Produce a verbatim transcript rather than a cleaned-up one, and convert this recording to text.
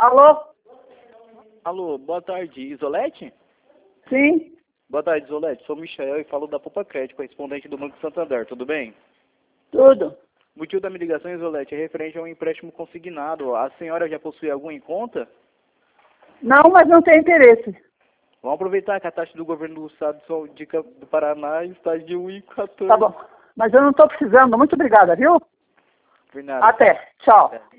Alô? Alô, boa tarde, Isolete? Sim? Boa tarde, Isolete. Sou o Michel e falo da Poupa Crédito, correspondente do Banco Santander. Tudo bem? Tudo. O motivo da minha ligação, Isolete, é referente a um empréstimo consignado. A senhora já possui algum em conta? Não, mas não tem interesse. Vamos aproveitar que a taxa do governo do estado de Campo do Paraná está de um vírgula quatorze. Tá bom. Mas eu não estou precisando. Muito obrigada, viu? Por nada. Até. Tchau. É.